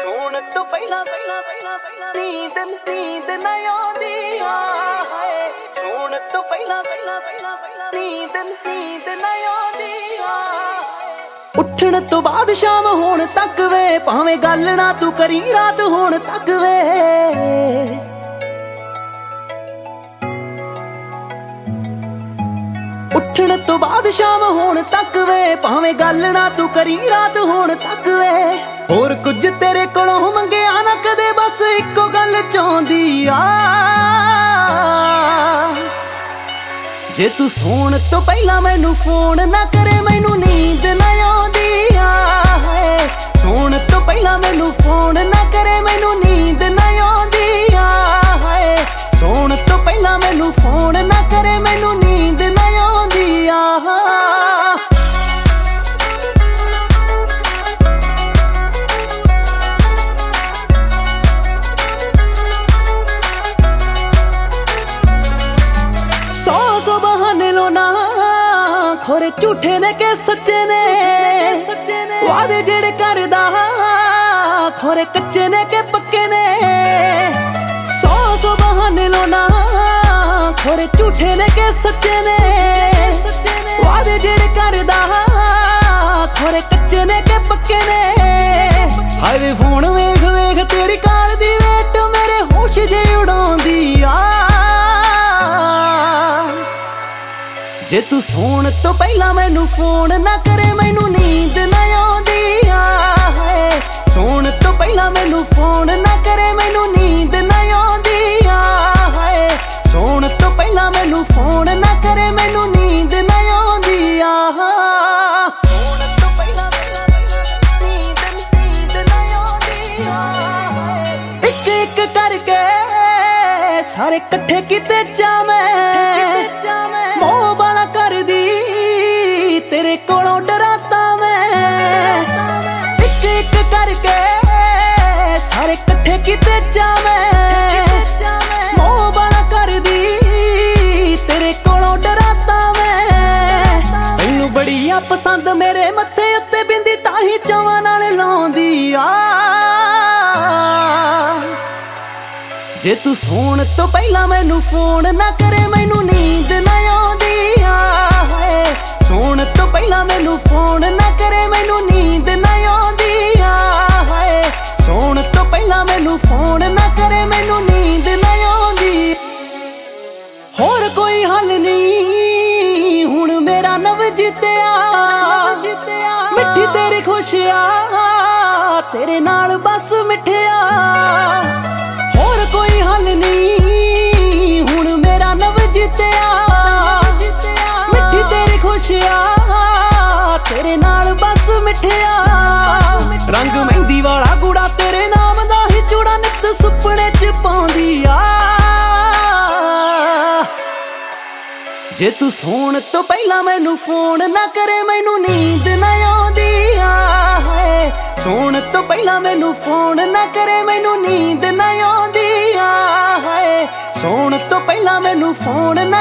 ਸੌਣ ਤੋਂ ਪਹਿਲਾਂ ਨੀਂਦ ਨਾ ਆਉਂਦੀ ਹਾਏ। ਸੌਣ ਤੋਂ ਪਹਿਲਾਂ ਨੀਂਦ ਨਾ ਆਉਂਦੀ ਹਾਏ। ਉੱਠਣ ਤੋਂ ਬਾਅਦ ਸ਼ਾਮ ਹੋਣ ਤੱਕ ਵੇ, ਭਾਵੇਂ ਗੱਲ ਨਾ ਤੂੰ ਕਰੀ ਰਾਤ ਹੋਣ ਤੱਕ ਵੇ। ਉੱਠਣ ਤੋਂ ਬਾਅਦ ਸ਼ਾਮ ਹੋਣ ਤੱਕ ਵੇ, ਭਾਵੇਂ ਗੱਲ ਨਾ ਤੂੰ ਕਰੀ ਰਾਤ ਹੋਣ ਤੱਕ ਵੇ। ਹੋਰ ਕੁਝ ਤੇਰੇ ਕੋਲੋਂ ਮੰਗਿਆ ਨਾ ਕਦੇ, ਬਸ ਇੱਕੋ ਗੱਲ ਚਾਹੁੰਦੀ ਆ। ਜੇ ਤੂੰ ਸੌਣ ਤੋਂ ਪਹਿਲਾਂ ਮੈਨੂੰ ਫੋਨ ਨਾ ਕਰੇ, ਮੈਨੂੰ ਨੀਂਦ ਨਾ ਆਉਂਦੀ ਆ। ਸੌਣ ਤੋਂ ਪਹਿਲਾਂ ਮੈਨੂੰ ਫੋਨ ਨਾ ਕਰੇ, ਮੈਨੂੰ ਨੀਂਦ ਨਾ ਆਉਂਦੀ ਆ। ਸੌਣ ਤੋਂ ਪਹਿਲਾਂ ਮੈਨੂੰ ਫੋਨ ਨਾ ਕਰੇ, ਮੈਨੂੰ ਨੀਂਦ ਨਾ ਆਉਂਦੀ ਆ। ਸੌ ਬਹਾਨੇ ਲੋ ਨਾ ਖੋਰੇ ਝੂਠੇ ਨੇ ਕਿ ਸੱਚੇ ਨੇ, ਵਾਦੇ ਜਿਹੜੇ ਕਰਦਾ ਖੋਰੇ ਕੱਚੇ ਨੇ ਕਿ ਪੱਕੇ ਨੇ। ਸੌ ਬਹਾਨੇ ਲੋ ਨਾ ਖੋਰੇ ਝੂਠੇ ਨੇ ਕਿ ਸੱਚੇ ਨੇ, ਵਾਦੇ ਜਿਹੜੇ ਕਰਦਾ ਖੋਰੇ ਕੱਚੇ ਨੇ ਕਿ ਪੱਕੇ ਨੇ। ਹਾਏ ਵੇ ਫੋਨ ਵੇਖ ਵੇਖ ਤੇਰੀ ਕਾਲ ਦੀ ਵੇਟ ਮੇਰੇ ਹੋਸ਼ ਜੇ ਉਡਾਉਂਦੀ ਆ। ਜੇ ਤੂੰ ਸੌਣ ਤੋਂ ਪਹਿਲਾਂ ਮੈਨੂੰ ਫੋਨ ਨਾ ਕਰੇ, ਮੈਨੂੰ ਨੀਂਦ ਨਾ ਆਉਂਦੀ ਆ। ਸੌਣ ਤੋਂ ਪਹਿਲਾਂ ਮੈਨੂੰ ਫੋਨ ਨਾ ਕਰੇ, ਮੈਨੂੰ ਨੀਂਦ ਨਾ ਆਉਂਦੀ ਆ। ਸੌਣ ਤੋਂ ਪਹਿਲਾਂ ਮੈਨੂੰ ਫੋਨ ਨਾ ਕਰੇ, ਮੈਨੂੰ ਨੀਂਦ ਨਾ ਆਉਂਦੀ ਆ। ਸੌਣ ਤੋਂ ਪਹਿਲਾਂ ਨੀਂਦ ਨਾ ਆਉਂਦੀ ਆ। ਇੱਕ ਇੱਕ ਕਰਕੇ ਸਾਰੇ ਇਕੱਠੇ ਕੀਤੇ ਜਾਵੇਂ, ਮੋਹ ਬਣਾ ਕਰਦੀ ਤੇਰੇ ਕੋਲੋਂ ਡਰਾਤਾ ਮੈਂ। ਇੱਕ ਇੱਕ ਕਰਕੇ ਸਾਰੇ ਇਕੱਠੇ ਕੀਤੇ ਜਾਵੇਂ, ਮੋਹ ਬਣਾ ਕਰਦੀ ਤੇਰੇ ਕੋਲੋਂ ਡਰਾਤਾ ਮੈਂ। ਤੈਨੂੰ ਬੜੀ ਆ ਪਸੰਦ ਮੇਰੇ ਮੱਥੇ ਉੱਤੇ ਬਿੰਦੀ, ਤਾਹੀਂ ਚਾਵਾਂ ਨਾਲ ਲਾਉਂਦੀ ਆ। ਜੇ ਤੂੰ ਸੌਣ ਤੋਂ ਪਹਿਲਾਂ ਮੈਨੂੰ ਫੋਨ ਨਾ ਕਰੇ, ਮੈਨੂੰ ਨੀਂਦ ਨਾ ਆਉਂਦੀ ਆ। ਸੌਣ ਤੋਂ ਪਹਿਲਾਂ ਮੈਨੂੰ ਫੋਨ ਨਾ ਕਰੇ, ਮੈਨੂੰ ਨੀਂਦ ਨਾ ਆਉਂਦੀ ਆ। ਸੌਣ ਤੋਂ ਪਹਿਲਾਂ ਮੈਨੂੰ ਫੋਨ ਨਾ ਕਰੇ, ਮੈਨੂੰ ਨੀਂਦ ਨਾ ਆਉਂਦੀ। ਹੋਰ ਕੋਈ ਹੱਲ ਨਹੀਂ ਹੁਣ ਮੇਰਾ ਨਵ ਜਿੱਤਿਆ, ਮਿੱਠੀ ਤੇਰੀ ਖੁਸ਼ੀਆਂ ਤੇਰੇ ਨਾਲ ਬਸ ਮਿੱਠਿਆ। ਹੋਰ ਕੋਈ ਹੱਲ ਨਹੀਂ ਹੁਣ ਮੇਰਾ ਨਵ ਜਿੱਤਿਆ, ਮਿੱਠੀ ਤੇਰੀ ਖੁਸ਼ੀਆਂ ਤੇਰੇ ਨਾਲ ਬਸ ਮਿੱਠਿਆ। ਰੰਗ ਮਹਿੰਦੀ ਵਾਲਾ ਗੂੜਾ ਤੇਰੇ ਨਾਮ ਦਾ ਹੀ ਚੂੜਾ ਨਿੱਤ ਸੁਪਨੇ ਚ ਪਾਉਂਦੀ ਆ। ਜੇ ਤੂੰ ਸੌਣ ਤੋਂ ਪਹਿਲਾਂ ਮੈਨੂੰ ਫੋਨ ਨਾ ਕਰੇ, ਮੈਨੂੰ ਨੀਂਦ ਨਾ ਆਉਂਦੀ ਆ। ਸੌਣ ਤੋਂ ਪਹਿਲਾਂ ਮੈਨੂੰ ਫੋਨ ਨਾ ਕਰੇ, ਮੈਨੂੰ ਨੀਂਦ ਨਾ ਆਉਂਦੀ ਆ। ਸੌਣ ਤੋਂ ਪਹਿਲਾਂ ਮੈਨੂੰ ਫੋਨ